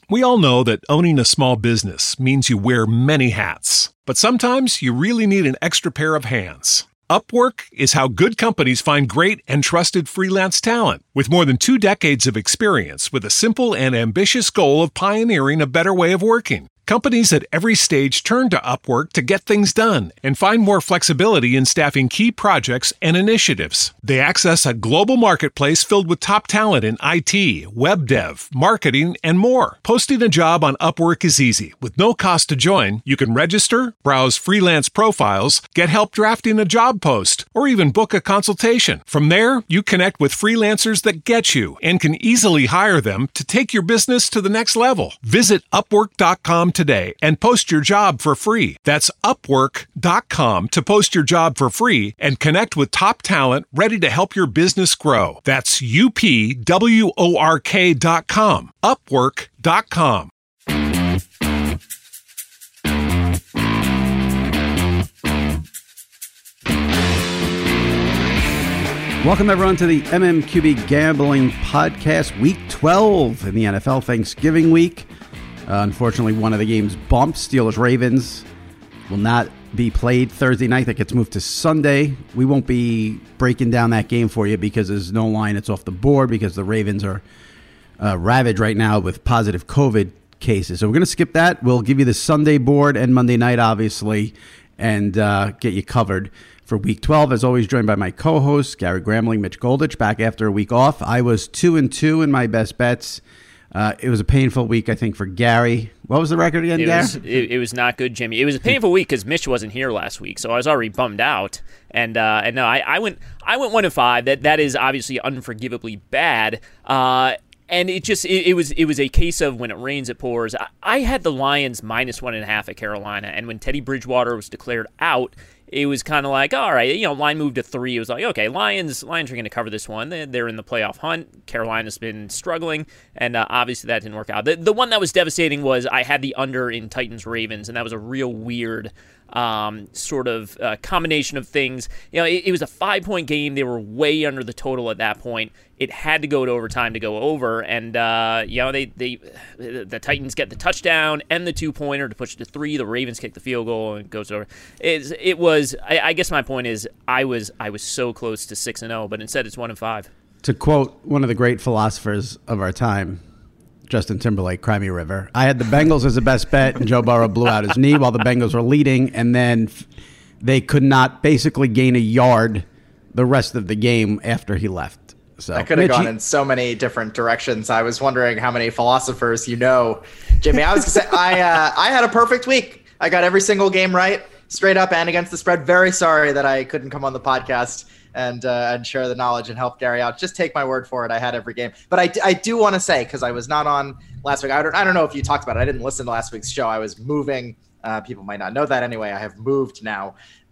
We all know that owning a small business means you wear many hats, but sometimes you really need an extra pair of hands. Upwork is how good companies find great and trusted freelance talent. With more than 2 decades of experience with a simple and ambitious goal of pioneering a better way of working, companies at every stage turn to Upwork to get things done and find more flexibility in staffing key projects and initiatives. They access a global marketplace filled with top talent in IT, web dev, marketing, and more. Posting a job on Upwork is easy. With no cost to join, you can register, browse freelance profiles, get help drafting a job post, or even book a consultation. From there, you connect with freelancers that get you and can easily hire them to take your business to the next level. Visit Upwork.com today and post your job for free. That's Upwork.com to post your job for free and connect with top talent ready to help your business grow. That's UPWORK.com. Upwork.com. Welcome, everyone, to the MMQB Gambling Podcast, Week 12 in the NFL, Thanksgiving week. Unfortunately, one of the games bumped. Steelers-Ravens will not be played Thursday night. That gets moved to Sunday. We won't be breaking down that game for you because there's no line. It's off the board because the Ravens are ravaged right now with positive COVID cases. So we're going to skip that. We'll give you the Sunday board and Monday night, obviously, and get you covered for Week 12. As always, joined by my co-hosts, Gary Gramling, Mitch Goldich, back after a week off. I was 2-2 in my best bets. It was a painful week, I think, for Gary. What was the record again, Gary? It was not good, Jimmy. It was a painful week because Mitch wasn't here last week, so I was already bummed out. And no, I went 1-5. That is obviously unforgivably bad. And it was a case of when it rains, it pours. I had the Lions -1.5 at Carolina, and when Teddy Bridgewater was declared out, it was kind of like, all right, line moved to 3. It was like, okay, Lions are going to cover this one. They're in the playoff hunt. Carolina's been struggling, and obviously that didn't work out. The one that was devastating was I had the under in Titans-Ravens, and that was a real weird sort of combination of things. It was a 5-point game. They were way under the total at that point. It had to go to overtime to go over, and the Titans get the touchdown and the 2-pointer to push it to 3. The Ravens kick the field goal and it goes over. I guess my point is I was so close to 6-0, but instead it's 1-5. To quote one of the great philosophers of our time, Justin Timberlake, Cry Me a River, I had the Bengals as the best bet, and Joe Burrow blew out his knee while the Bengals were leading, and then they could not basically gain a yard the rest of the game after he left. So I could have gone in so many different directions. I was wondering how many philosophers you know, Jimmy. I was going to say, I had a perfect week. I got every single game right, straight up and against the spread. Very sorry that I couldn't come on the podcast and share the knowledge and help Gary out. Just take my word for it. I had every game. But I do want to say, because I was not on last week, I don't know if you talked about it. I didn't listen to last week's show. I was moving. People might not know that anyway. I have moved now.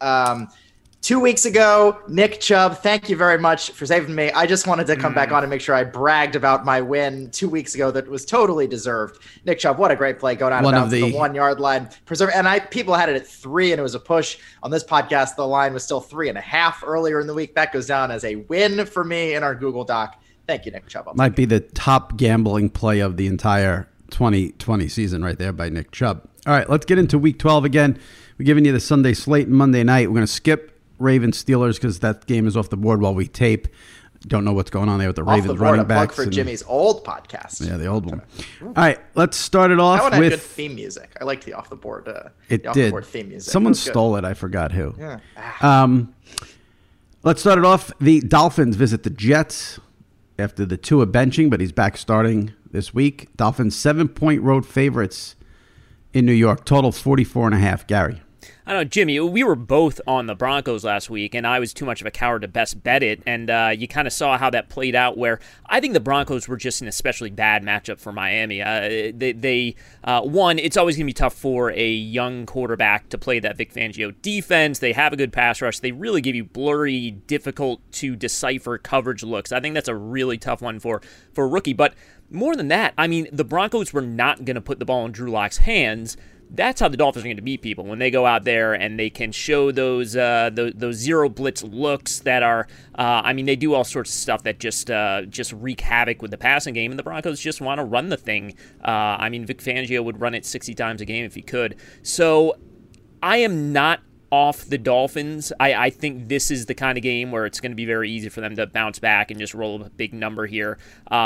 2 weeks ago, Nick Chubb, thank you very much for saving me. I just wanted to come back on and make sure I bragged about my win 2 weeks ago that was totally deserved. Nick Chubb, what a great play going out of the 1 yard line. People had it at 3 and it was a push. On this podcast, the line was still 3.5 earlier in the week. That goes down as a win for me in our Google Doc. Thank you, Nick Chubb. Might be the top gambling play of the entire 2020 season right there by Nick Chubb. All right, let's get into Week 12 again. We're giving you the Sunday slate and Monday night. We're going to skip Ravens Steelers because that game is off the board while we tape. Don't know what's going on there with the Ravens running backs. For Jimmy's old podcast. Yeah, the old one. All right, let's start it off that one with had good theme music. I liked the off the board. Theme music. Someone stole it. I forgot who. Yeah. Let's start it off. The Dolphins visit the Jets after the Tua benching, but he's back starting this week. Dolphins 7-point road favorites in New York. Total 44.5. Gary. I don't know, Jimmy, we were both on the Broncos last week, and I was too much of a coward to best bet it, and you kind of saw how that played out, where I think the Broncos were just an especially bad matchup for Miami. One, it's always going to be tough for a young quarterback to play that Vic Fangio defense. They have a good pass rush. They really give you blurry, difficult-to-decipher coverage looks. I think that's a really tough one for a rookie, but more than that, I mean, the Broncos were not going to put the ball in Drew Lock's hands. That's how the Dolphins are going to beat people, when they go out there and they can show those zero blitz looks that are, they do all sorts of stuff that just wreak havoc with the passing game, and the Broncos just want to run the thing. Vic Fangio would run it 60 times a game if he could. So I am not off the Dolphins. I think this is the kind of game where it's going to be very easy for them to bounce back and just roll a big number here.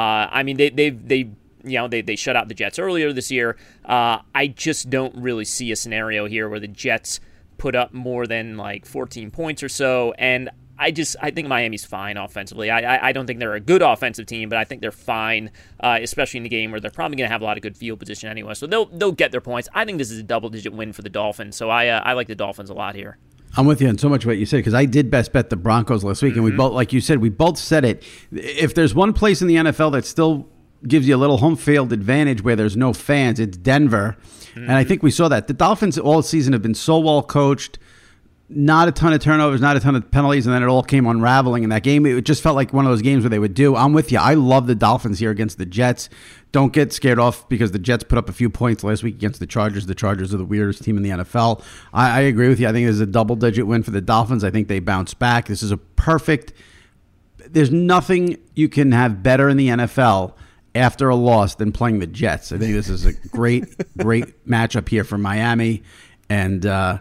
They shut out the Jets earlier this year. I just don't really see a scenario here where the Jets put up more than like 14 points or so, and I think Miami's fine offensively. I don't think they're a good offensive team, but I think they're fine, especially in the game where they're probably going to have a lot of good field position anyway. So they'll get their points. I think this is a double-digit win for the Dolphins, so I like the Dolphins a lot here. I'm with you on so much what you said, because I did best bet the Broncos last week, and we both, like you said, we both said it. If there's one place in the NFL that still gives you a little home field advantage where there's no fans, it's Denver. And I think we saw that. The Dolphins all season have been so well coached, not a ton of turnovers, not a ton of penalties, and then it all came unraveling in that game. It just felt like one of those games where they would do. I'm with you. I love the Dolphins here against the Jets. Don't get scared off because the Jets put up a few points last week against the Chargers. The Chargers are the weirdest team in the NFL. I agree with you. I think this is a double-digit win for the Dolphins. I think they bounce back. This is a perfect – there's nothing you can have better in the NFL after a loss than playing the Jets. I think this is a great matchup here for Miami. And, I'm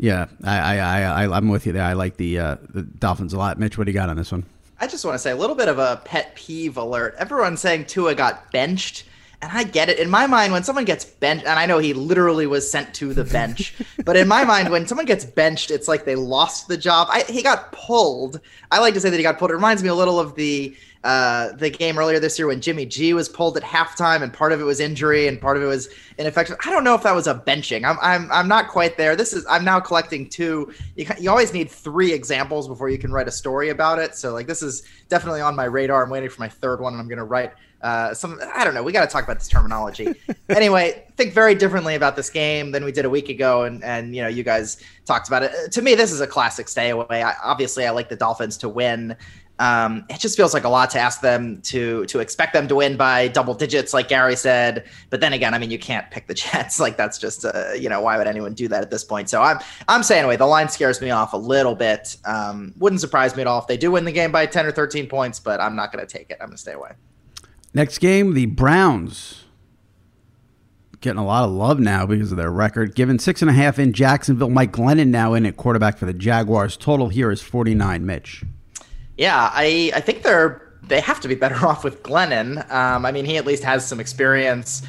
with you there. I like the Dolphins a lot. Mitch, what do you got on this one? I just want to say a little bit of a pet peeve alert. Everyone's saying Tua got benched, and I get it. In my mind, when someone gets benched, and I know he literally was sent to the bench, but in my mind, when someone gets benched, it's like they lost the job. He got pulled. I like to say that he got pulled. It reminds me a little of the game earlier this year when Jimmy G was pulled at halftime, and part of it was injury and part of it was ineffective. I don't know if that was a benching. I'm not quite there. I'm now collecting two. You always need three examples before you can write a story about it. So like this is definitely on my radar. I'm waiting for my third one, and I'm going to write I don't know. We got to talk about this terminology. Anyway, think very differently about this game than we did a week ago. And you guys talked about it. To me, this is a classic stay away. Obviously, I like the Dolphins to win. It just feels like a lot to ask them to expect them to win by double digits, like Gary said. But then again, you can't pick the Jets. Like that's just, why would anyone do that at this point? So I'm saying anyway, the line scares me off a little bit. Wouldn't surprise me at all if they do win the game by 10 or 13 points, but I'm not going to take it. I'm going to stay away. Next game, the Browns. Getting a lot of love now because of their record. Given 6.5 in Jacksonville. Mike Glennon now in at quarterback for the Jaguars. Total here is 49, Mitch. Yeah, I think they have to be better off with Glennon. He at least has some experience.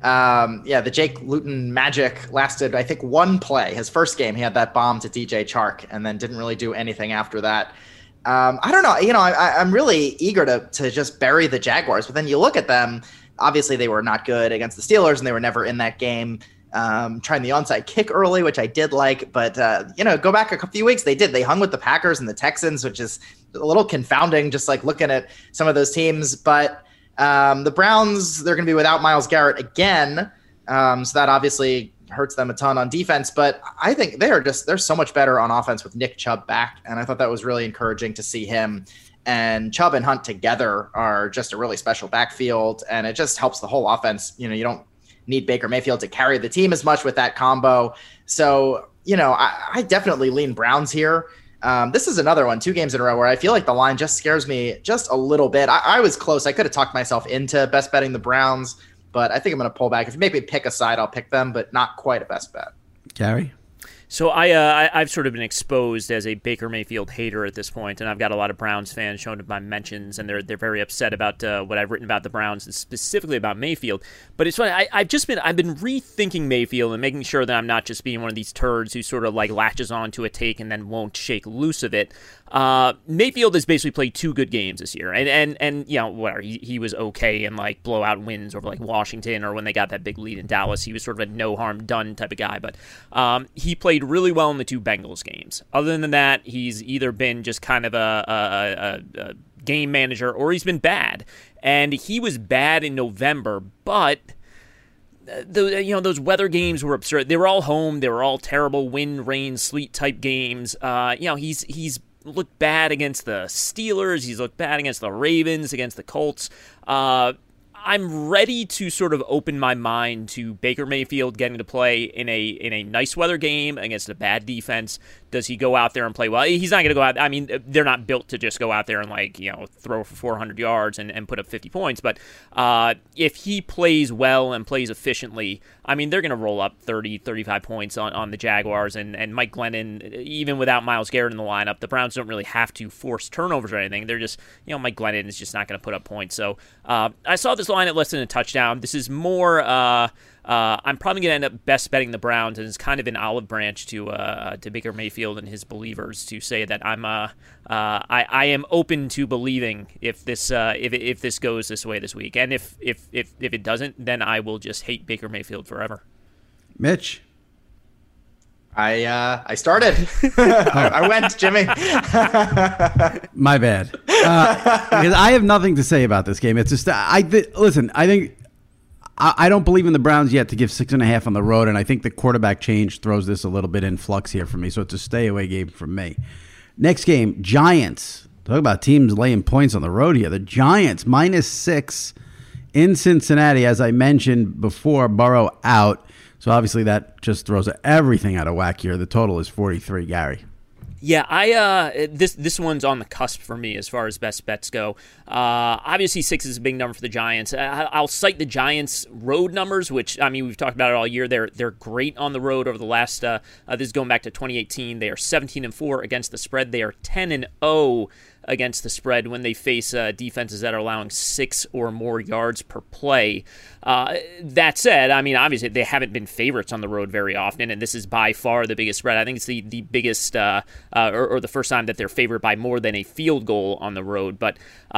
The Jake Luton magic lasted, I think, one play. His first game, he had that bomb to DJ Chark and then didn't really do anything after that. I don't know. I'm really eager to just bury the Jaguars. But then you look at them. Obviously, they were not good against the Steelers, and they were never in that game. Trying the onside kick early, which I did like. But, go back a few weeks. They hung with the Packers and the Texans, which is a little confounding just like looking at some of those teams. But the Browns, they're going to be without Myles Garrett again. So that obviously hurts them a ton on defense, but I think they're so much better on offense with Nick Chubb back. And I thought that was really encouraging to see him, and Chubb and Hunt together are just a really special backfield. And it just helps the whole offense. You don't need Baker Mayfield to carry the team as much with that combo. So, I definitely lean Browns here. This is another one, 2 games in a row where I feel like the line just scares me just a little bit. I was close. I could have talked myself into best betting the Browns, but I think I'm going to pull back. If you make me pick a side, I'll pick them, but not quite a best bet. Gary? So I've sort of been exposed as a Baker Mayfield hater at this point, and I've got a lot of Browns fans showing up my mentions, and they're very upset about what I've written about the Browns, and specifically about Mayfield. But it's funny, I've been rethinking Mayfield and making sure that I'm not just being one of these turds who sort of like latches onto a take and then won't shake loose of it. Mayfield has basically played 2 good games this year, and whatever, he was okay in like blowout wins over like Washington, or when they got that big lead in Dallas. He was sort of a no harm done type of guy, but he played really well in the 2 Bengals games. Other than that, he's either been just kind of a game manager, or he's been bad. And he was bad in November, but those weather games were absurd. They were all home. They were all terrible wind, rain, sleet type games. He's looked bad against the Steelers. He's looked bad against the Ravens, against the Colts. I'm ready to sort of open my mind to Baker Mayfield getting to play in a nice weather game against a bad defense. Does he go out there and play well? He's not going to go out. I mean, they're not built to just go out there and throw for 400 yards and put up 50 points. But if he plays well and plays efficiently, I mean, they're going to roll up 30, 35 points on the Jaguars. And Mike Glennon, even without Myles Garrett in the lineup, the Browns don't really have to force turnovers or anything. They're just, Mike Glennon is just not going to put up points. So I saw this line at less than a touchdown. This is more, I'm probably going to end up best betting the Browns, and it's kind of an olive branch to Baker Mayfield and his believers to say that I am open to believing if this goes this way this week, and if it doesn't, then I will just hate Baker Mayfield forever. Mitch. I started. I went, Jimmy. My bad. Because I have nothing to say about this game. It's just listen. I think I don't believe in the Browns yet to give 6.5 on the road, and I think the quarterback change throws this a little bit in flux here for me. So it's a stay away game from me. Next game, Giants. Talk about teams laying points on the road here. The Giants -6 in Cincinnati, as I mentioned before. Burrow out. So obviously that just throws everything out of whack here. The total is 43, Gary. Yeah, this one's on the cusp for me as far as best bets go. Obviously, 6 is a big number for the Giants. I'll cite the Giants' road numbers, which, I mean, we've talked about it all year. They're great on the road over the last. This is going back to 2018. They are 17-4 against the spread. They are 10-0 against the spread when they face defenses that are allowing 6 or more yards per play. That said, I mean, obviously they haven't been favorites on the road very often, and this is by far the biggest spread. I think it's the biggest or the first time that they're favored by more than a field goal on the road. But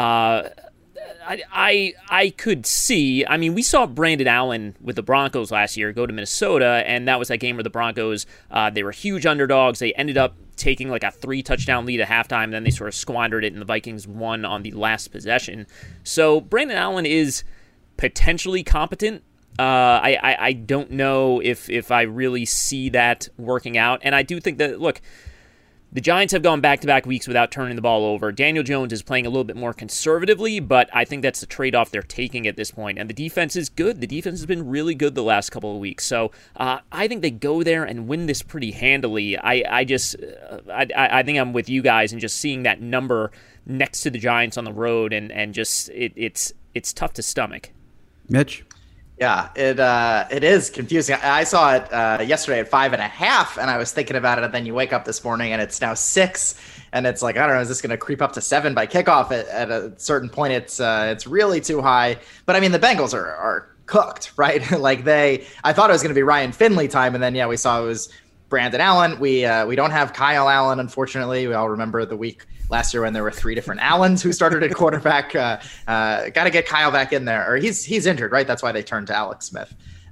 I could see, I mean, we saw Brandon Allen with the Broncos last year go to Minnesota, and that was that game where the Broncos, they were huge underdogs. They ended up taking like a 3-touchdown lead at halftime, and then they sort of squandered it, and the Vikings won on the last possession. So Brandon Allen is potentially competent. I don't know if I really see that working out, and I do think that, look, the Giants have gone back-to-back weeks without turning the ball over. Daniel Jones is playing a little bit more conservatively, but I think that's the trade-off they're taking at this point. And the defense is good. The defense has been really good the last couple of weeks. So I think they go there and win this pretty handily. I think I'm with you guys in just seeing that number next to the Giants on the road, and just it's tough to stomach. Mitch? Yeah, it is confusing. I saw it yesterday at 5.5, and I was thinking about it. And then you wake up this morning, and it's now 6, and it's like, I don't know, is this going to creep up to 7 by kickoff? At a certain point, it's really too high. But I mean, the Bengals are cooked, right? Like I thought it was going to be Ryan Finley time, and then we saw it was Brandon Allen. We don't have Kyle Allen, unfortunately. We all remember the week last year when there were 3 different Allens who started at quarterback. Got to get Kyle back in there, or he's injured, right? That's why they turned to Alex Smith.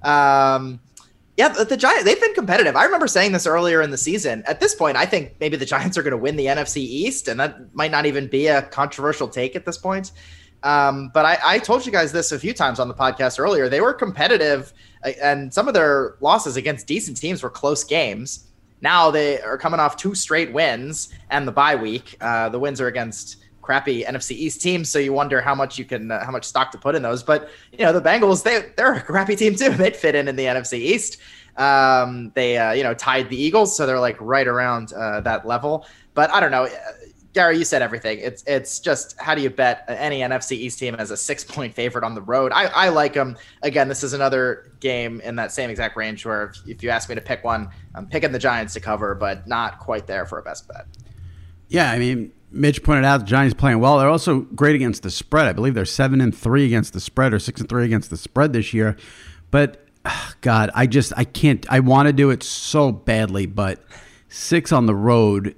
The Giants, they've been competitive. I remember saying this earlier in the season. At this point, I think maybe the Giants are going to win the NFC East, and that might not even be a controversial take at this point. But I told you guys this a few times on the podcast earlier. They were competitive, and some of their losses against decent teams were close games. Now they are coming off 2 straight wins and the bye week. The wins are against crappy NFC East teams, so you wonder how much stock to put in those. But the Bengals, they're a crappy team too. They'd fit in the NFC East. They tied the Eagles, so they're like right around that level. But I don't know. Gary, you said everything. It's just, how do you bet any NFC East team as a 6-point favorite on the road? I like them. Again, this is another game in that same exact range where if you ask me to pick one, I'm picking the Giants to cover, but not quite there for a best bet. Yeah, I mean, Mitch pointed out the Giants playing well. They're also great against the spread. I believe they're 7-3 against the spread, or 6-3 against the spread this year. But God, I can't. I want to do it so badly, but 6 on the road,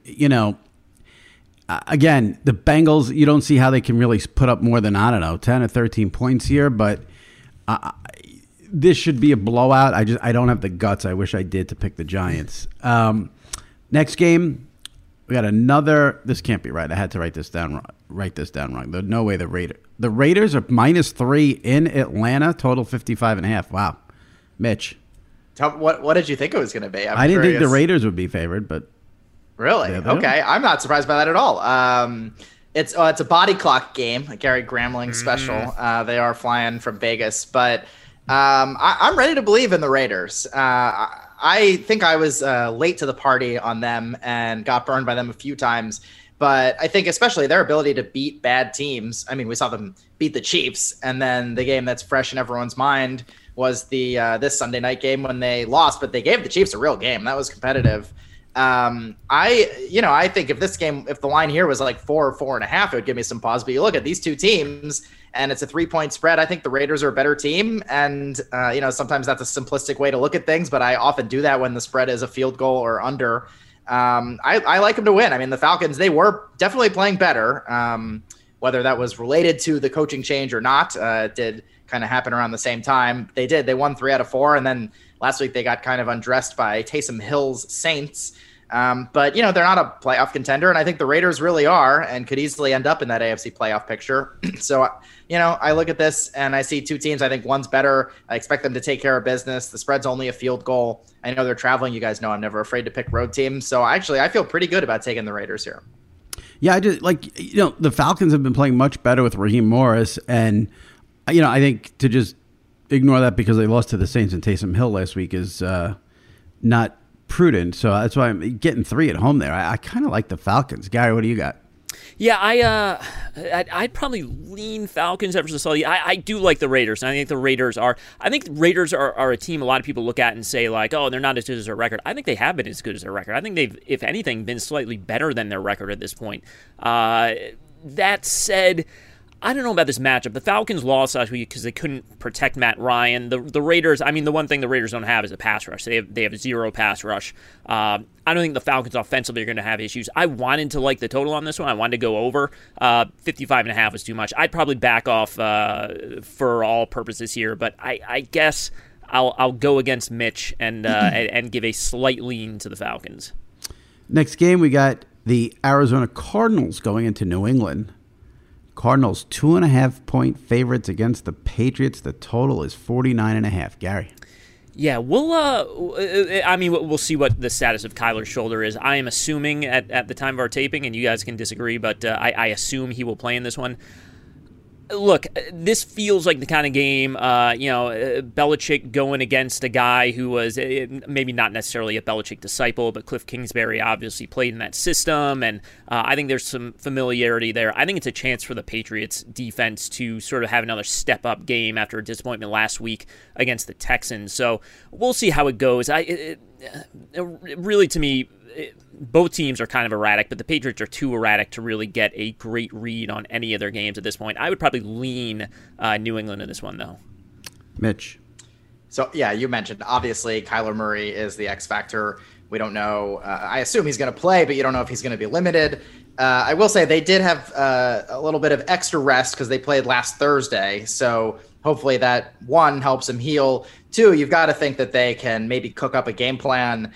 again, the Bengals, you don't see how they can really put up more than, 10 or 13 points here, but this should be a blowout. I don't have the guts. I wish I did to pick the Giants. Next game, we got another. This can't be right. I had to write this down wrong. There's no way the Raiders are -3 in Atlanta, total 55.5. Wow. Mitch. What did you think it was going to be? I didn't think the Raiders would be favored, but. Really? Okay. I'm not surprised by that at all. It's a body clock game, a Gary Gramling special. They are flying from Vegas, but I'm ready to believe in the Raiders. I think I was late to the party on them and got burned by them a few times. But I think especially their ability to beat bad teams. I mean, we saw them beat the Chiefs, and then the game that's fresh in everyone's mind was the this Sunday night game when they lost, but they gave the Chiefs a real game. That was competitive. I think if the line here was like 4 or 4.5, it would give me some pause. But you look at these two teams, and it's a 3-point spread. I think the Raiders are a better team, and sometimes that's a simplistic way to look at things, but I often do that when the spread is a field goal or under. I like them to win. I mean, the Falcons, they were definitely playing better. Whether that was related to the coaching change or not, it did kind of happen around the same time. They did. They won 3 out of 4, and then last week they got kind of undressed by Taysom Hill's Saints. But they're not a playoff contender, and I think the Raiders really are and could easily end up in that AFC playoff picture. So, I look at this and I see two teams. I think one's better. I expect them to take care of business. The spread's only a field goal. I know they're traveling. You guys know I'm never afraid to pick road teams. So actually, I feel pretty good about taking the Raiders here. Yeah, I just the Falcons have been playing much better with Raheem Morris, and I think to just ignore that because they lost to the Saints and Taysom Hill last week is not prudent. So that's why I'm getting 3 at home there. I kind of like the Falcons. Gary, what do you got? Yeah, I'd probably lean Falcons ever so slightly. I do like the Raiders, and I think the Raiders are a team a lot of people look at and say, like, oh, they're not as good as their record. I think they have been as good as their record. I think they've, if anything, been slightly better than their record at this point. That said, I don't know about this matchup. The Falcons lost last week because they couldn't protect Matt Ryan. The Raiders, I mean, the one thing the Raiders don't have is a pass rush. They have 0 pass rush. I don't think the Falcons offensively are going to have issues. I wanted to like the total on this one. I wanted to go over. 55.5 was too much. I'd probably back off for all purposes here, but I guess I'll go against Mitch and give a slight lean to the Falcons. Next game, we got the Arizona Cardinals going into New England. Cardinals 2.5-point favorites against the Patriots. The total is 49.5. Gary. Yeah, we'll see what the status of Kyler's shoulder is. I am assuming at the time of our taping, and you guys can disagree, but I assume he will play in this one. Look, this feels like the kind of game, Belichick going against a guy who was maybe not necessarily a Belichick disciple, but Cliff Kingsbury obviously played in that system, and I think there's some familiarity there. I think it's a chance for the Patriots defense to sort of have another step-up game after a disappointment last week against the Texans. So we'll see how it goes. Really, to me, both teams are kind of erratic, but the Patriots are too erratic to really get a great read on any of their games at this point. I would probably lean New England in this one, though. Mitch. So, yeah, you mentioned, obviously, Kyler Murray is the X factor. We don't know. I assume he's going to play, but you don't know if he's going to be limited. I will say they did have a little bit of extra rest because they played last Thursday. So hopefully that, 1, helps him heal. 2, you've got to think that they can maybe cook up a game plan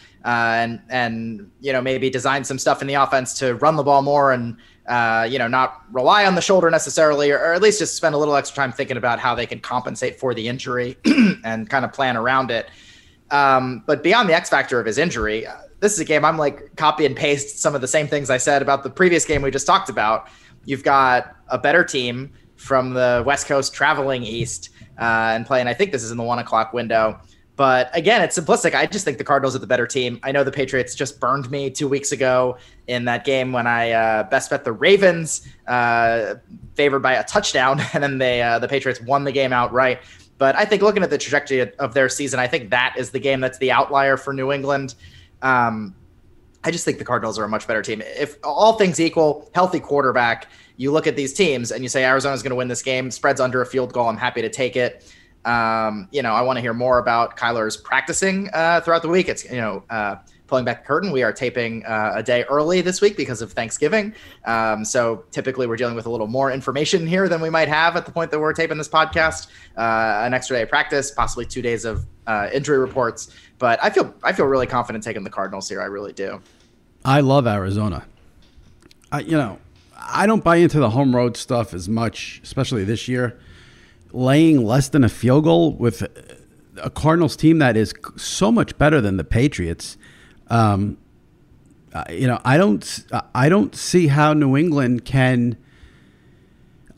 and maybe design some stuff in the offense to run the ball more and not rely on the shoulder necessarily, or at least just spend a little extra time thinking about how they can compensate for the injury and kind of plan around it. But beyond the X factor of his injury, this is a game I'm like copy and paste some of the same things I said about the previous game we just talked about. You've got a better team from the West Coast traveling east and playing. I think this is in the 1 o'clock window. But again, it's simplistic. I just think the Cardinals are the better team. I know the Patriots just burned me 2 weeks ago in that game when I best bet the Ravens favored by a touchdown, and then the Patriots won the game outright. But I think looking at the trajectory of their season, I think that is the game that's the outlier for New England. I just think the Cardinals are a much better team. If all things equal, healthy quarterback, you look at these teams and you say Arizona's going to win this game, spread's under a field goal, I'm happy to take it. I want to hear more about Kyler's practicing throughout the week. It's, pulling back the curtain. We are taping a day early this week because of Thanksgiving. So typically we're dealing with a little more information here than we might have at the point that we're taping this podcast. An extra day of practice, possibly 2 days of injury reports. But I feel really confident taking the Cardinals here. I really do. I love Arizona. I don't buy into the home road stuff as much, especially this year. Laying less than a field goal with a Cardinals team that is so much better than the Patriots. I don't see how New England can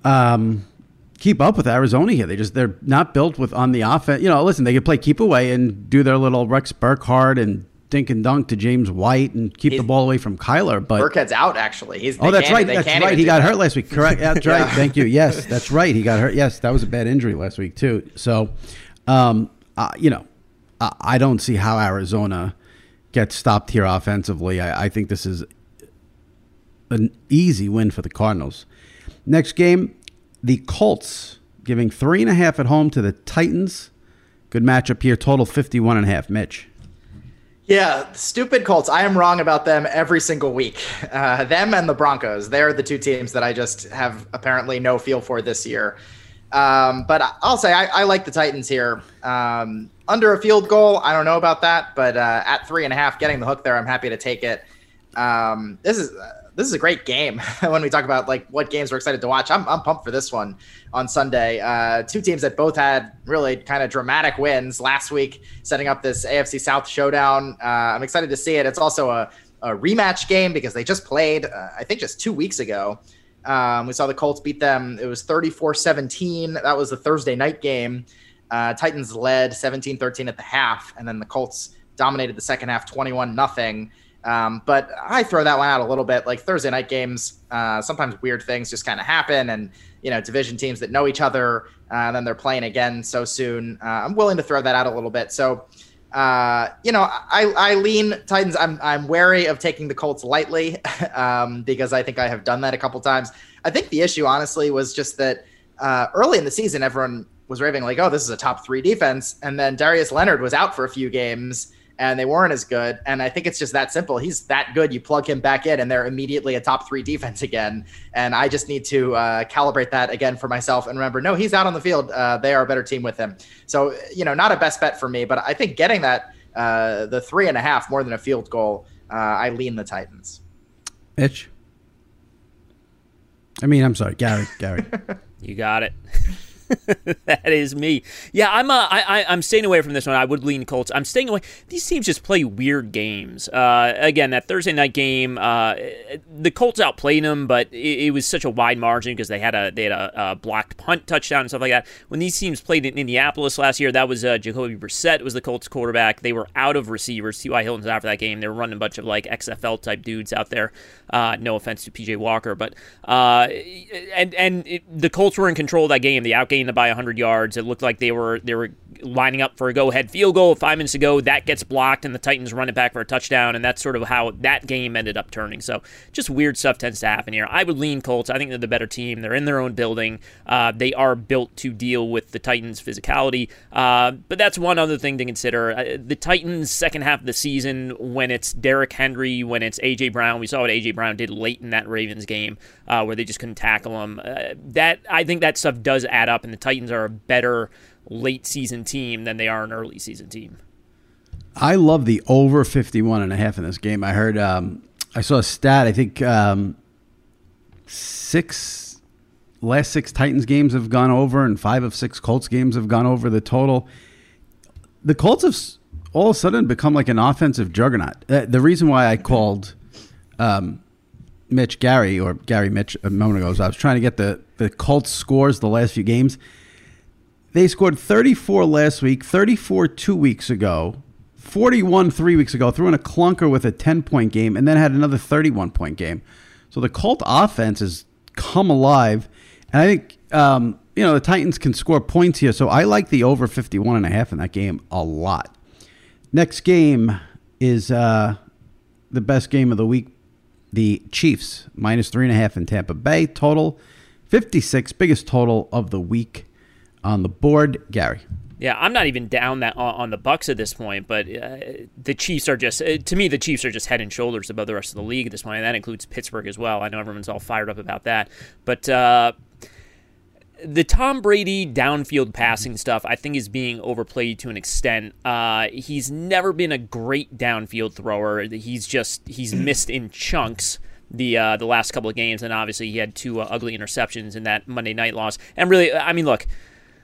keep up with Arizona here. They're not built with on the offense. Listen, they could play keep away and do their little Rex Burkhardt and dink and dunk to James White and keep the ball away from Kyler. But Burkhead's out, actually. That's right. He got hurt last week. Correct. That's right. Thank you. Yes, that's right. He got hurt. Yes, that was a bad injury last week too. So, I don't see how Arizona gets stopped here offensively. I think this is an easy win for the Cardinals. Next game, the Colts giving 3.5 at home to the Titans. Good matchup here. Total 51.5. Mitch. Yeah, stupid Colts. I am wrong about them every single week. Them and the Broncos. They're the two teams that I just have apparently no feel for this year. But I'll say I like the Titans here. Under a field goal, I don't know about that. But at 3.5, getting the hook there, I'm happy to take it. This is a great game when we talk about like what games we're excited to watch. I'm pumped for this one on Sunday. Two teams that both had really kind of dramatic wins last week, setting up this AFC South showdown. I'm excited to see it. It's also a rematch game because they just played, I think just 2 weeks ago. We saw the Colts beat them. It was 34-17. That was the Thursday night game. Titans led 17-13 at the half, and then the Colts dominated the second half 21-0. But I throw that one out a little bit. Like Thursday night games, sometimes weird things just kind of happen, and division teams that know each other, and then they're playing again so soon. I'm willing to throw that out a little bit. So, I lean Titans. I'm wary of taking the Colts lightly because I think I have done that a couple times. I think the issue, honestly, was just that early in the season, everyone was raving like, "Oh, this is a top 3 defense," and then Darius Leonard was out for a few games. And they weren't as good. And I think it's just that simple. He's that good. You plug him back in and they're immediately a top 3 defense again. And I just need to calibrate that again for myself and remember, no, he's out on the field. They are a better team with him. So, not a best bet for me, but I think getting that the 3.5 more than a field goal, I lean the Titans. Mitch? I'm sorry, Gary. You got it. That is me. Yeah, I'm staying away from this one. I would lean Colts. I'm staying away. These teams just play weird games. Again, that Thursday night game, the Colts outplayed them, but it was such a wide margin because they had a blocked punt touchdown and stuff like that. When these teams played in Indianapolis last year, that was Jacoby Brissett was the Colts quarterback. They were out of receivers. T.Y. Hilton's out for that game. They were running a bunch of like XFL type dudes out there. No offense to P.J. Walker, but the Colts were in control of that game. They outgained by 100 yards. It looked like they were lining up for a go-ahead field goal 5 minutes ago. That gets blocked, and the Titans run it back for a touchdown, and that's sort of how that game ended up turning. So just weird stuff tends to happen here. I would lean Colts. I think they're the better team. They're in their own building. They are built to deal with the Titans' physicality. But that's one other thing to consider. The Titans' second half of the season, when it's Derrick Henry, when it's A.J. Brown, we saw what A.J. Brown did late in that Ravens game where they just couldn't tackle him. I think that stuff does add up, and the Titans are a better late season team than they are an early season team. I love the over 51.5 in this game. I heard, I saw a stat. I think last 6 Titans games have gone over, and 5 of 6 Colts games have gone over the total. The Colts have all of a sudden become like an offensive juggernaut. The reason why I called Mitch Gary Mitch a moment ago is I was trying to get the Colts scores the last few games. They scored 34 last week, 34 2 weeks ago, 41 3 weeks ago, threw in a clunker with a 10-point game, and then had another 31-point game. So the Colt offense has come alive. And I think, the Titans can score points here. So I like the over 51.5 in that game a lot. Next game is the best game of the week. The Chiefs, minus 3.5 in Tampa Bay. Total 56, biggest total of the week on the board. Gary. Yeah, I'm not even down that on the Bucs at this point, but the Chiefs are just, to me, the Chiefs are just head and shoulders above the rest of the league at this point, and that includes Pittsburgh as well. I know everyone's all fired up about that, but the Tom Brady downfield passing stuff, I think, is being overplayed to an extent. He's never been a great downfield thrower. He's missed in chunks the last couple of games, and obviously he had 2 ugly interceptions in that Monday night loss. And really, I mean, look,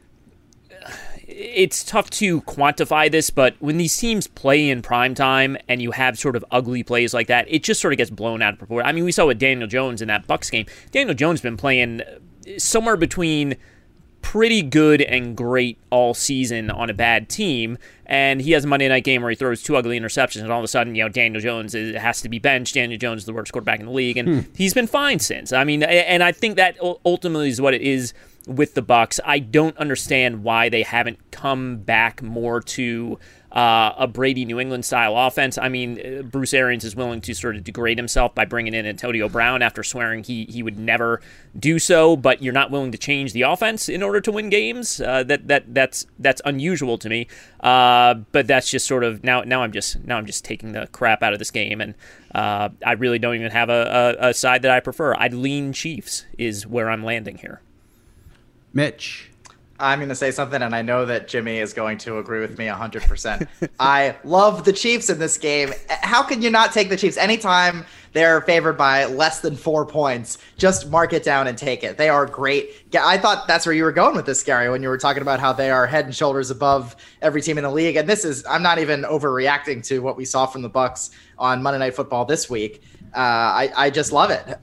it's tough to quantify this, but when these teams play in primetime and you have sort of ugly plays like that, it just sort of gets blown out of proportion. I mean, we saw with Daniel Jones in that Bucs game. Daniel Jones has been playing somewhere between pretty good and great all season on a bad team, and he has a Monday night game where he throws 2 ugly interceptions, and all of a sudden, Daniel Jones has to be benched. Daniel Jones is the worst quarterback in the league, and he's been fine since. I mean, and I think that ultimately is what it is with the Bucs. I don't understand why they haven't come back more to a Brady New England style offense. I mean, Bruce Arians is willing to sort of degrade himself by bringing in Antonio Brown after swearing he would never do so, but you're not willing to change the offense in order to win games. That's unusual to me. But that's just sort of now I'm just taking the crap out of this game, and I really don't even have a side that I prefer. I'd lean Chiefs is where I'm landing here. Mitch. I'm going to say something, and I know that Jimmy is going to agree with me 100%. I love the Chiefs in this game. How can you not take the Chiefs? Anytime they're favored by less than 4 points, just mark it down and take it. They are great. Yeah, I thought that's where you were going with this, Gary, when you were talking about how they are head and shoulders above every team in the league. And I'm not even overreacting to what we saw from the Bucs on Monday Night Football this week. I just love it.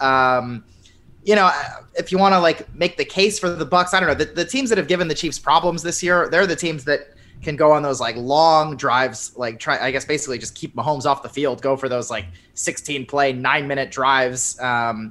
If you want to make the case for the Bucs, I don't know. The teams that have given the Chiefs problems this year, they're the teams that can go on those long drives, basically just keep Mahomes off the field, go for those 16 play, 9-minute drives. I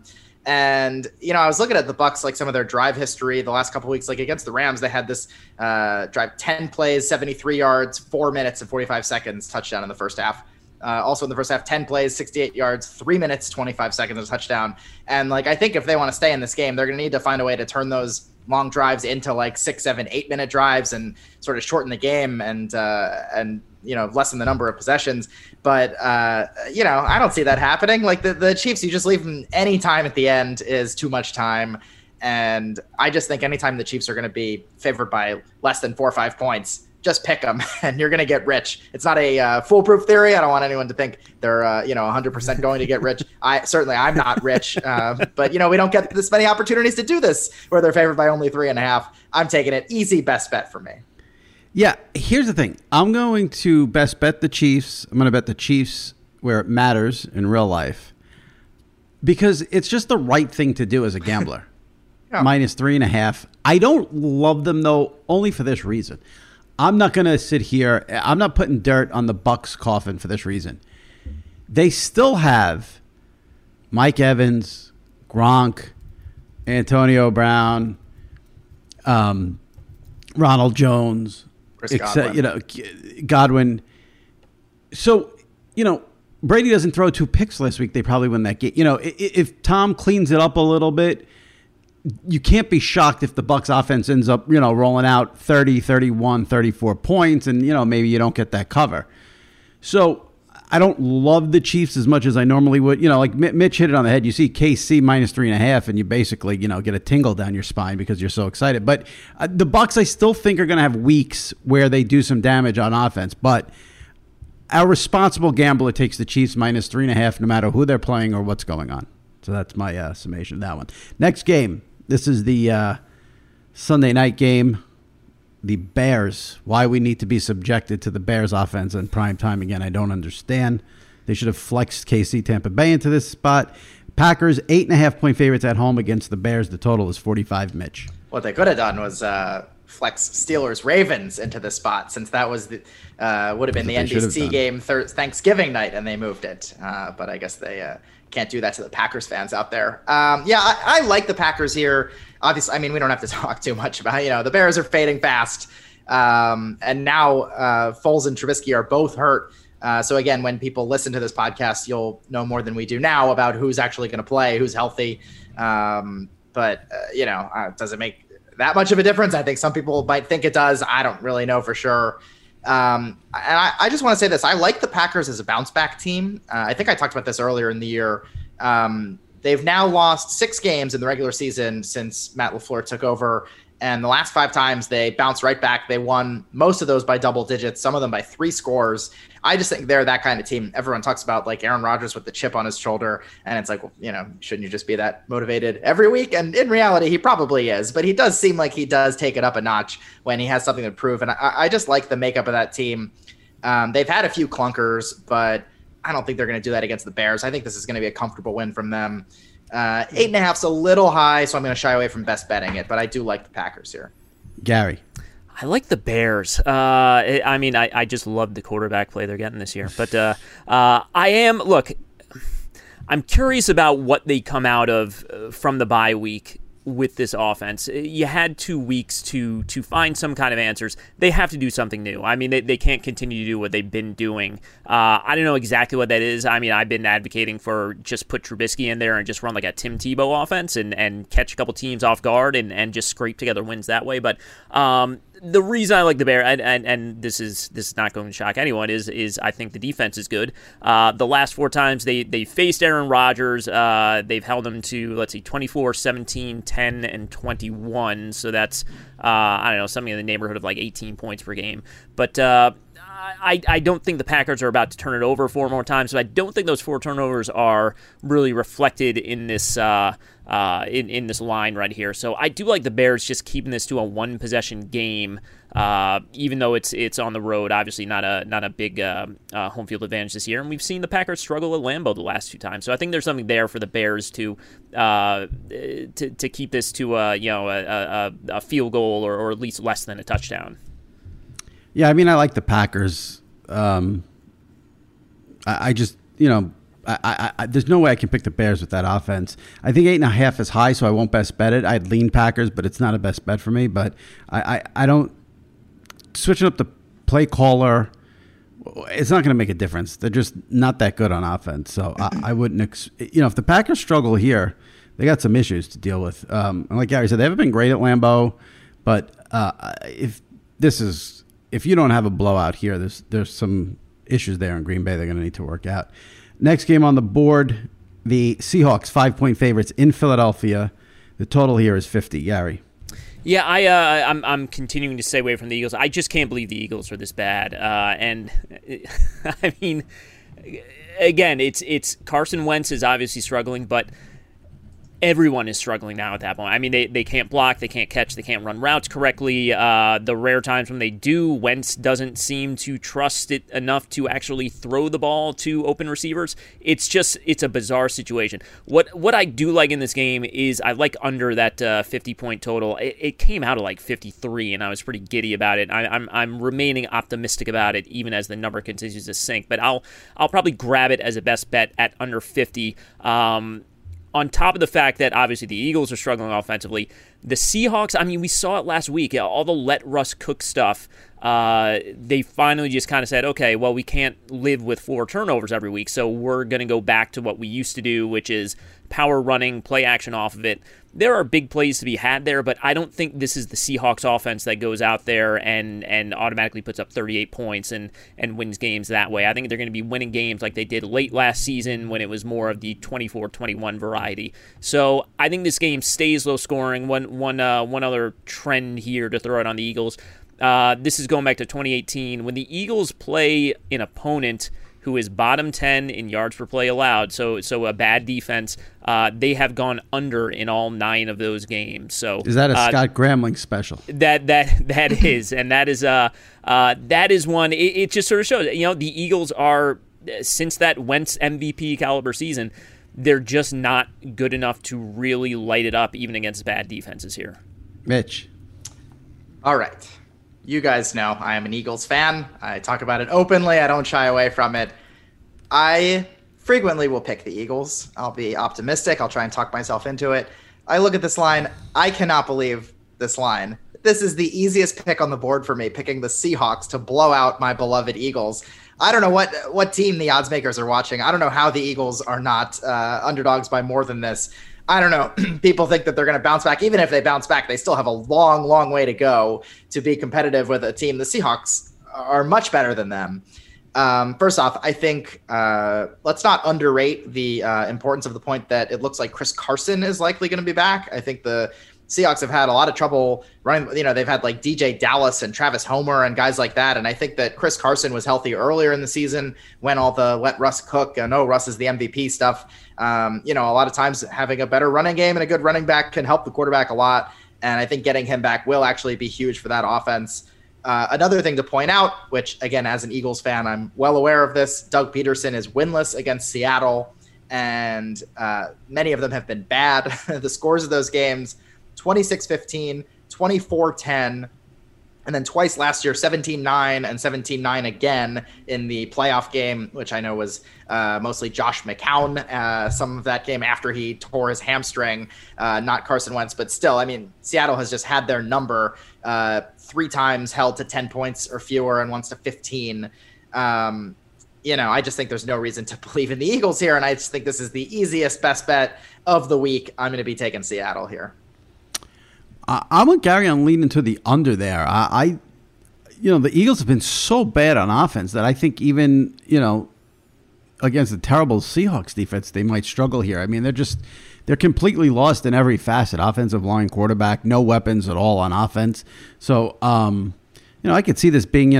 was looking at the Bucs, some of their drive history the last couple of weeks, against the Rams, they had this drive 10 plays, 73 yards, 4 minutes and 45 seconds touchdown in the first half. Also in the first half, 10 plays, 68 yards, 3 minutes, 25 seconds, a touchdown. And I think if they want to stay in this game, they're going to need to find a way to turn those long drives into 6, 7, 8-minute drives and sort of shorten the game and lessen the number of possessions. But I don't see that happening. The Chiefs, you just leave them any time at the end is too much time. And I just think anytime the Chiefs are going to be favored by less than 4 or 5 points, just pick them and you're going to get rich. It's not a foolproof theory. I don't want anyone to think they're 100% going to get rich. I'm not rich, but we don't get this many opportunities to do this where they're favored by only 3.5. I'm taking it. Easy best bet for me. Yeah, here's the thing. I'm going to best bet the Chiefs. I'm going to bet the Chiefs where it matters in real life because it's just the right thing to do as a gambler. Yeah. Minus 3.5. I don't love them though, only for this reason. I'm not going to sit here. I'm not putting dirt on the Bucs coffin for this reason. They still have Mike Evans, Gronk, Antonio Brown, Ronald Jones, Godwin. So, Brady doesn't throw 2 picks last week. They probably win that game. If Tom cleans it up a little bit, you can't be shocked if the Bucs offense ends up, rolling out 30, 31, 34 points and, maybe you don't get that cover. So I don't love the Chiefs as much as I normally would. Mitch hit it on the head. You see KC minus 3.5 and you basically, get a tingle down your spine because you're so excited. But the Bucs, I still think are going to have weeks where they do some damage on offense. But our responsible gambler takes the Chiefs minus 3.5 no matter who they're playing or what's going on. So that's my summation of that one. Next game. This is the Sunday night game. The Bears. Why we need to be subjected to the Bears offense in prime time again, I don't understand. They should have flexed KC Tampa Bay into this spot. Packers, 8.5-point favorites at home against the Bears. The total is 45, Mitch. What they could have done was flex Steelers Ravens into the spot, since that was would have been the NBC game Thanksgiving night, and they moved it. But I guess they can't do that to the Packers fans out there. I like the Packers here. Obviously, we don't have to talk too much about, the Bears are fading fast. And now Foles and Trubisky are both hurt. So again, when people listen to this podcast, you'll know more than we do now about who's actually going to play, who's healthy. Does it make that much of a difference? I think some people might think it does. I don't really know for sure. And I just want to say this. I like the Packers as a bounce back team. I think I talked about this earlier in the year. They've now lost 6 games in the regular season since Matt LaFleur took over. And the last 5 times they bounced right back. They won most of those by double digits, some of them by 3 scores. I just think they're that kind of team. Everyone talks about Aaron Rodgers with the chip on his shoulder. And it's shouldn't you just be that motivated every week? And in reality, he probably is. But he does seem like he does take it up a notch when he has something to prove. And I just like the makeup of that team. They've had a few clunkers, but I don't think they're going to do that against the Bears. I think this is going to be a comfortable win from them. 8.5's a little high, so I'm going to shy away from best betting it, but I do like the Packers here. Gary. I like the Bears. I just love the quarterback play they're getting this year. But I'm curious about what they come out of from the bye week with this offense. You had 2 weeks to find some kind of answers. They have to do something new. I mean, they can't continue to do what they've been doing. I don't know exactly what that is. I mean, I've been advocating for just put Trubisky in there and just run like a Tim Tebow offense and catch a couple teams off guard and just scrape together wins that way. But the reason I like the Bears, and this is not going to shock anyone, is I think the defense is good. The last 4 times they faced Aaron Rodgers, they've held him to, 24, 17, 10, and 21. So that's, something in the neighborhood of like 18 points per game. But I don't think the Packers are about to turn it over 4 more times, but I don't think those 4 turnovers are really reflected in this in this line right here. So I do like the Bears just keeping this to a 1-possession game, even though it's on the road. Obviously, not a big home field advantage this year, and we've seen the Packers struggle at Lambeau the last 2 times. So I think there's something there for the Bears to keep this to a field goal or at least less than a touchdown. Yeah, I mean, I like the Packers. I there's no way I can pick the Bears with that offense. I think 8.5 is high, so I won't best bet it. I'd lean Packers, but it's not a best bet for me. But I don't switching up the play caller. It's not going to make a difference. They're just not that good on offense. So I wouldn't. If the Packers struggle here, they got some issues to deal with. And like Gary said, they haven't been great at Lambeau, but if you don't have a blowout here, there's some issues there in Green Bay they're going to need to work out. Next game on the board, the Seahawks 5-point favorites in Philadelphia. The total here is 50. Gary. Yeah, I'm continuing to stay away from the Eagles. I just can't believe the Eagles are this bad. And I mean, again, it's Carson Wentz is obviously struggling, but everyone is struggling now at that point. I mean, they can't block, they can't catch, they can't run routes correctly. The rare times when they do, Wentz doesn't seem to trust it enough to actually throw the ball to open receivers. It's a bizarre situation. What I do like in this game is I like under that 50-point total. It came out at like 53, and I was pretty giddy about it. I'm remaining optimistic about it, even as the number continues to sink. But I'll probably grab it as a best bet at under 50. On top of the fact that obviously the Eagles are struggling offensively, the Seahawks, I mean, we saw it last week, all the let Russ cook stuff. They finally just kind of said, okay, well, we can't live with 4 turnovers every week, so we're going to go back to what we used to do, which is power running, play action off of it. There are big plays to be had there, but I don't think this is the Seahawks offense that goes out there and automatically puts up 38 points and wins games that way. I think they're going to be winning games like they did late last season when it was more of the 24-21 variety. So I think this game stays low scoring. One other trend here to throw out on the Eagles. This is going back to 2018 when the Eagles play an opponent who is bottom 10 in yards per play allowed, so a bad defense. They have gone under in all 9 of those games. So is that a Scott Gramling special? That is, and that is one. It just sort of shows, the Eagles are, since that Wentz MVP caliber season, they're just not good enough to really light it up, even against bad defenses here. Mitch. All right. You guys know I am an Eagles fan. I talk about it openly. I don't shy away from it. I frequently will pick the Eagles. I'll be optimistic. I'll try and talk myself into it. I look at this line. I cannot believe this line. This is the easiest pick on the board for me, picking the Seahawks to blow out my beloved Eagles. I don't know what team the odds makers are watching. I don't know how the Eagles are not underdogs by more than this. I don't know. People think that they're going to bounce back. Even if they bounce back, they still have a long, long way to go to be competitive with a team. The Seahawks are much better than them. First off, I think let's not underrate the importance of the point that it looks like Chris Carson is likely going to be back. I think the Seahawks have had a lot of trouble running. They've had like DJ Dallas and Travis Homer and guys like that. And I think that Chris Carson was healthy earlier in the season when all the let Russ cook and Russ is the MVP stuff. A lot of times having a better running game and a good running back can help the quarterback a lot. And I think getting him back will actually be huge for that offense. Another thing to point out, which again, as an Eagles fan, I'm well aware of this. Doug Peterson is winless against Seattle. and many of them have been bad. The scores of those games, 26-15, 24-10, and then twice last year, 17-9 and 17-9 again in the playoff game, which I know was mostly Josh McCown. Some of that game after he tore his hamstring, not Carson Wentz, but still, I mean, Seattle has just had their number 3 times, held to 10 points or fewer, and once to 15. I just think there's no reason to believe in the Eagles here, and I just think this is the easiest best bet of the week. I'm going to be taking Seattle here. I'm with Gary on leaning to the under there. The Eagles have been so bad on offense that I think even, against the terrible Seahawks defense, they might struggle here. I mean, they're completely lost in every facet. Offensive line, quarterback, no weapons at all on offense. So, I could see this being,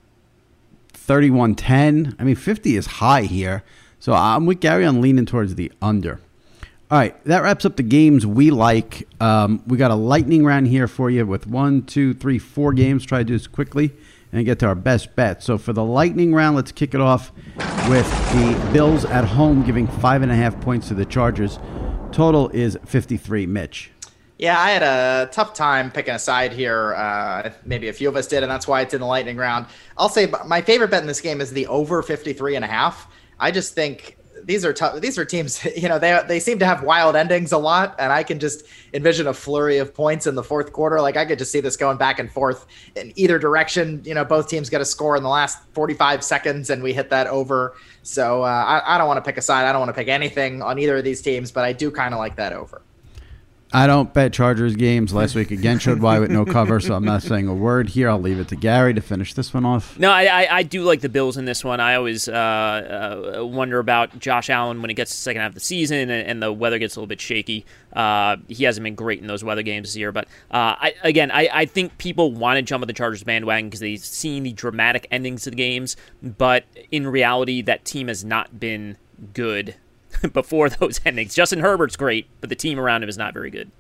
31-10. I mean, 50 is high here. So I'm with Gary on leaning towards the under. All right, that wraps up the games we like. We got a lightning round here for you with 1, 2, 3, 4 games. Try to do this quickly and get to our best bet. So for the lightning round, let's kick it off with the Bills at home giving 5.5 points to the Chargers. Total is 53. Mitch. Yeah, I had a tough time picking a side here. Maybe a few of us did, and that's why it's in the lightning round. I'll say my favorite bet in this game is the over 53.5. I just think these are tough. These are teams, they seem to have wild endings a lot, and I can just envision a flurry of points in the fourth quarter. Like I could just see this going back and forth in either direction. Both teams get a score in the last 45 seconds, and we hit that over. So I don't want to pick a side. I don't want to pick anything on either of these teams, but I do kind of like that over. I don't bet Chargers games. Last week again showed why with no cover, so I'm not saying a word here. I'll leave it to Gary to finish this one off. No, I do like the Bills in this one. I always wonder about Josh Allen when it gets to the second half of the season and the weather gets a little bit shaky. He hasn't been great in those weather games this year, but I think people want to jump on the Chargers bandwagon because they've seen the dramatic endings of the games, but in reality, that team has not been good before those endings. Justin Herbert's great, but the team around him is not very good.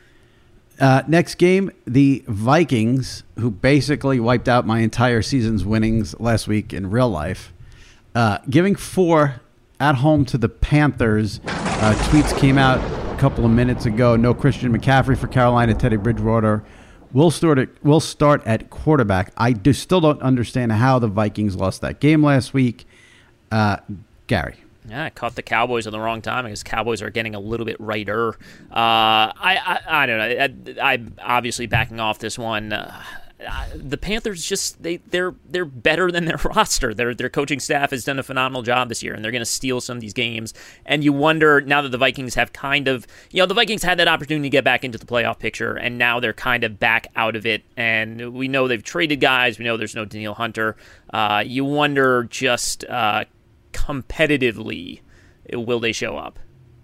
Next game, the Vikings, who basically wiped out my entire season's winnings last week in real life, giving 4 at home to the Panthers. Tweets came out a couple of minutes ago. No Christian McCaffrey for Carolina. Teddy Bridgewater will start at quarterback. I still don't understand how the Vikings lost that game last week. Gary. Yeah, I caught the Cowboys at the wrong time because Cowboys are getting a little bit righter. I don't know. I'm obviously backing off this one. The Panthers they're better than their roster. Their coaching staff has done a phenomenal job this year, and they're going to steal some of these games. And you wonder now that the Vikings have the Vikings had that opportunity to get back into the playoff picture, and now they're kind of back out of it. And we know they've traded guys. We know there's no Danielle Hunter. You wonder just competitively, will they show up?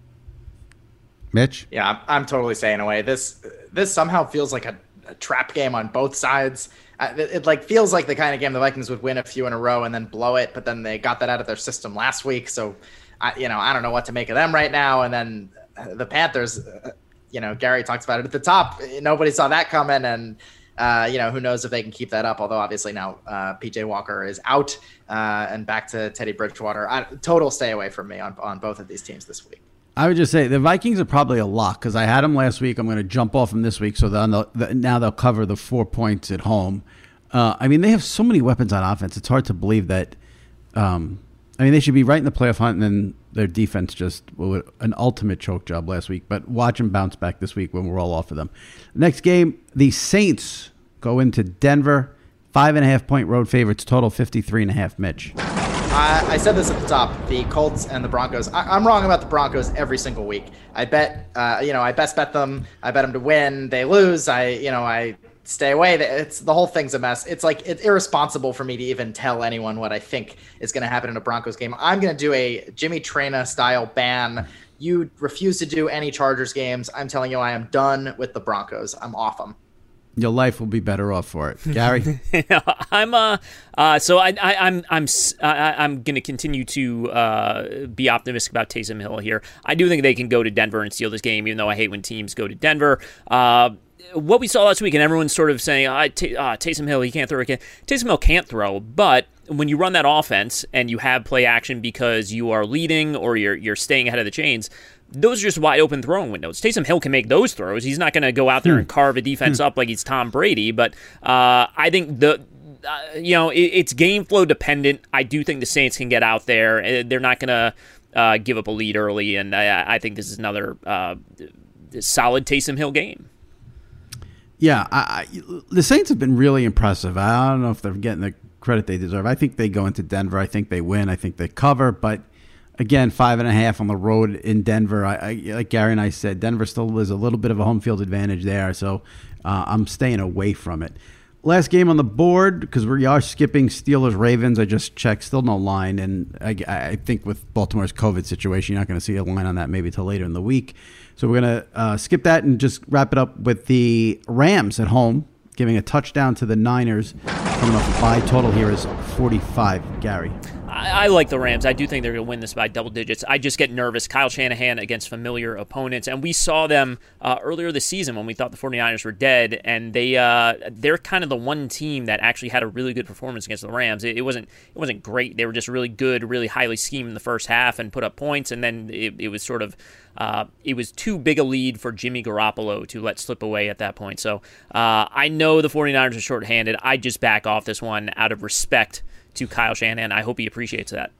Mitch? Yeah, I'm totally staying away. This somehow feels like a trap game on both sides. It feels like the kind of game the Vikings would win a few in a row and then blow it, but then they got that out of their system last week. So, I don't know what to make of them right now. And then the Panthers, Gary talks about it at the top. Nobody saw that coming, and who knows if they can keep that up, although obviously now PJ Walker is out and back to Teddy Bridgewater. Total stay away from me on both of these teams this week. I would just say the Vikings are probably a lock because I had them last week. I'm going to jump off them this week, so now they'll cover the 4 points at home. They have so many weapons on offense. It's hard to believe that. They should be right in the playoff hunt, and then their defense just an ultimate choke job last week. But watch them bounce back this week when we're all off of them. Next game, the Saints go into Denver. 5.5-point road favorites, total 53.5. Mitch. I said this at the top, the Colts and the Broncos. I'm wrong about the Broncos every single week. I bet, I best bet them. I bet them to win. They lose. I stay away. The whole thing's a mess. It's irresponsible for me to even tell anyone what I think is going to happen in a Broncos game. I'm going to do a Jimmy Trina style ban. You refuse to do any Chargers games. I'm telling you, I am done with the Broncos. I'm off them. Your life will be better off for it, Gary. I'm going to continue to be optimistic about Taysom Hill here. I do think they can go to Denver and steal this game, even though I hate when teams go to Denver. what we saw last week, and everyone's sort of saying, Taysom Hill, he can't throw again. Taysom Hill can't throw, but when you run that offense and you have play action because you are leading or you're staying ahead of the chains, those are just wide open throwing windows. Taysom Hill can make those throws. He's not going to go out there and carve a defense up like he's Tom Brady, but I think it's game flow dependent. I do think the Saints can get out there. They're not going to give up a lead early, and I think this is another solid Taysom Hill game. Yeah, the Saints have been really impressive. I don't know if they're getting the credit they deserve. I think they go into Denver. I think they win. I think they cover, but again, 5.5 on the road in Denver. Like Gary and I said, Denver still has a little bit of a home field advantage there, so I'm staying away from it. Last game on the board, because we are skipping Steelers-Ravens. I just checked, still no line, and I think with Baltimore's COVID situation, you're not going to see a line on that maybe till later in the week. So we're going to skip that and just wrap it up with the Rams at home, giving a touchdown to the Niners. Coming off a bye. Total here is 45, Gary. I like the Rams. I do think they're going to win this by double digits. I just get nervous. Kyle Shanahan against familiar opponents. And we saw them earlier this season when we thought the 49ers were dead. And they're kind of the one team that actually had a really good performance against the Rams. It wasn't great. They were just really good, really highly schemed in the first half and put up points. And then it was sort of it was too big a lead for Jimmy Garoppolo to let slip away at that point. So I know the 49ers are shorthanded. I just back off this one out of respect to Kyle Shanahan. I hope he appreciates that.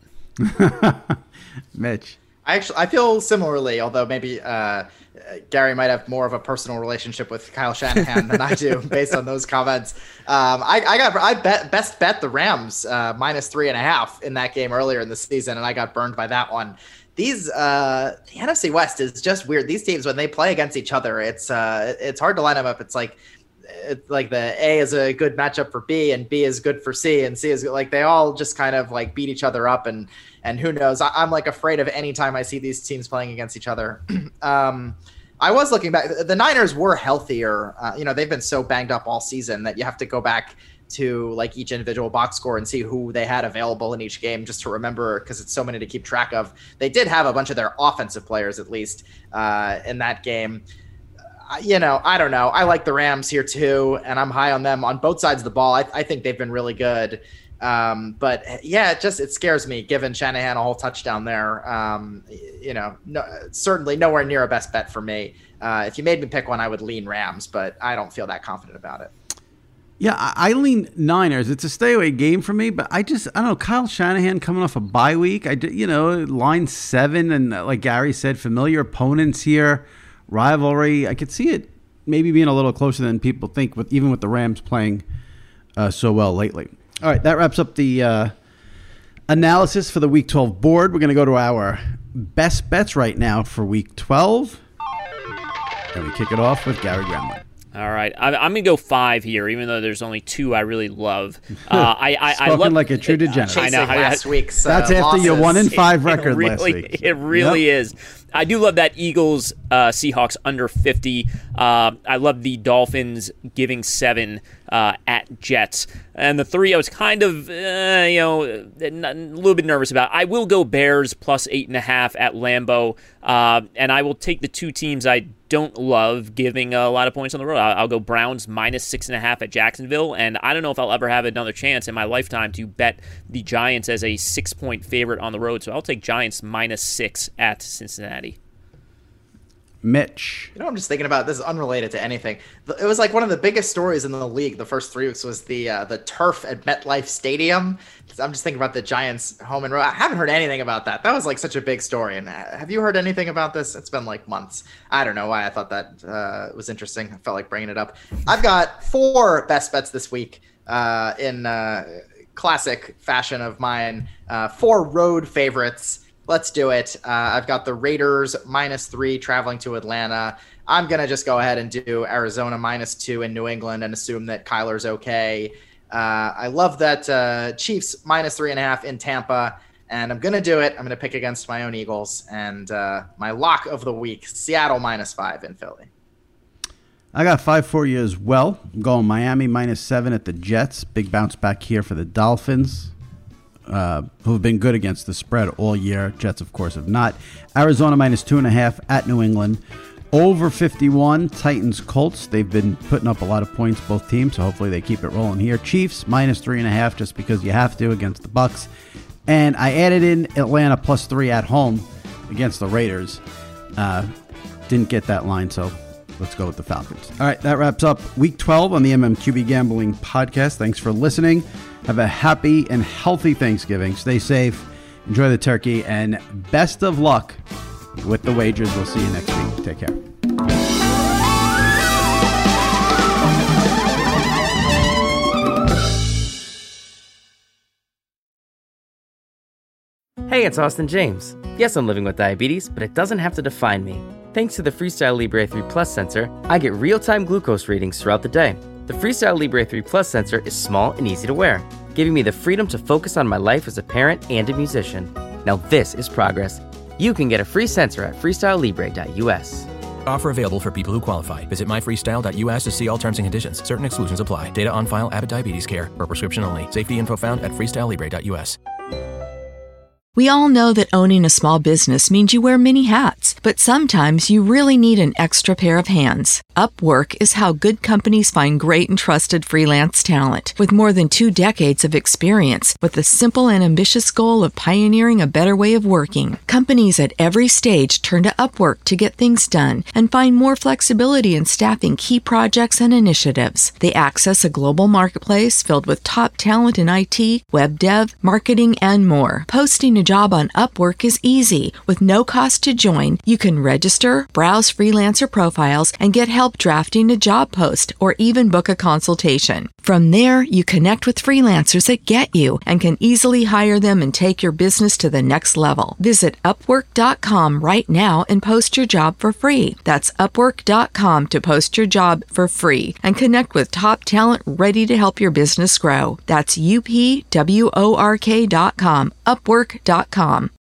Mitch. I feel similarly, although maybe Gary might have more of a personal relationship with Kyle Shanahan than I do based on those comments. I best bet the Rams minus 3.5 in that game earlier in the season, and I got burned by that one. The NFC West is just weird. These teams, when they play against each other, it's hard to line them up. It's like the A is a good matchup for B, and B is good for C, and C is like they all just kind of like beat each other up, and who knows? I'm like afraid of any time I see these teams playing against each other. I was looking back. The Niners were healthier. They've been so banged up all season that you have to go back to like each individual box score and see who they had available in each game just to remember, because it's so many to keep track of. They did have a bunch of their offensive players at least in that game. I don't know. I like the Rams here too, and I'm high on them on both sides of the ball. I think they've been really good. But yeah, it scares me given Shanahan a whole touchdown there. Certainly nowhere near a best bet for me. If you made me pick one, I would lean Rams, but I don't feel that confident about it. Yeah, I lean Niners. It's a stay away game for me, but I don't know. Kyle Shanahan coming off a bye week. Line 7, and like Gary said, familiar opponents here, rivalry. I could see it maybe being a little closer than people think, even with the Rams playing so well lately. All right, that wraps up the analysis for the Week 12 board. We're going to go to our best bets right now for Week 12. And we kick it off with Gary Gremlin. All right, I'm going to go 5 here, even though there's only 2 I really love. I love like a true degenerate. I know last week's that's after losses. your 1-5 record last week. It really is. I do love that Eagles Seahawks under 50. I love the Dolphins giving 7 at Jets. And the 3 I was kind of a little bit nervous about. I will go Bears plus 8.5 at Lambeau. And I will take the 2 teams I don't love giving a lot of points on the road. I'll go Browns minus 6.5 at Jacksonville. And I don't know if I'll ever have another chance in my lifetime to bet the Giants as a 6-point favorite on the road. So I'll take Giants minus 6 at Cincinnati. Mitch. I'm just thinking about this is unrelated to anything. It was like one of the biggest stories in the league the first 3 weeks was the turf at MetLife Stadium. I'm just thinking about the Giants home and road. I haven't heard anything about that. That was like such a big story. And have you heard anything about this? It's been like months. I don't know why I thought that was interesting. I felt like bringing it up. I've got 4 best bets this week in classic fashion of mine. 4 road favorites. Let's do it. I've got the Raiders minus 3 traveling to Atlanta. I'm going to just go ahead and do Arizona minus 2 in New England and assume that Kyler's okay. I love that Chiefs minus 3.5 in Tampa, and I'm going to do it. I'm going to pick against my own Eagles, and my lock of the week, Seattle minus 5 in Philly. I got 5 for you as well. I'm going Miami minus 7 at the Jets. Big bounce back here for the Dolphins, who have been good against the spread all year. Jets, of course, have not. Arizona minus 2.5 at New England. Over 51, Titans, Colts. They've been putting up a lot of points, both teams, so hopefully they keep it rolling here. Chiefs, minus 3.5, just because you have to against the Bucs. And I added in Atlanta plus 3 at home against the Raiders. Didn't get that line, so let's go with the Falcons. All right, that wraps up Week 12 on the MMQB Gambling Podcast. Thanks for listening. Have a happy and healthy Thanksgiving. Stay safe, enjoy the turkey, and best of luck with the wagers. We'll see you next week. Take care. Hey, it's Austin James. Yes, I'm living with diabetes, but it doesn't have to define me. Thanks to the Freestyle Libre 3 Plus sensor, I get real-time glucose readings throughout the day. The Freestyle Libre 3 Plus sensor is small and easy to wear, giving me the freedom to focus on my life as a parent and a musician. Now this is progress. You can get a free sensor at freestylelibre.us. Offer available for people who qualify. Visit myfreestyle.us to see all terms and conditions. Certain exclusions apply. Data on file. Abbott Diabetes Care. For prescription only. Safety info found at freestylelibre.us. We all know that owning a small business means you wear many hats, but sometimes you really need an extra pair of hands. Upwork is how good companies find great and trusted freelance talent. With more than 2 decades of experience, with the simple and ambitious goal of pioneering a better way of working, companies at every stage turn to Upwork to get things done and find more flexibility in staffing key projects and initiatives. They access a global marketplace filled with top talent in IT, web dev, marketing, and more. Posting a job on Upwork is easy. With no cost to join, you can register, browse freelancer profiles, and get help drafting a job post or even book a consultation. From there, you connect with freelancers that get you and can easily hire them and take your business to the next level. Visit Upwork.com right now and post your job for free. That's Upwork.com to post your job for free and connect with top talent ready to help your business grow. That's UPWORK.com, Upwork.com.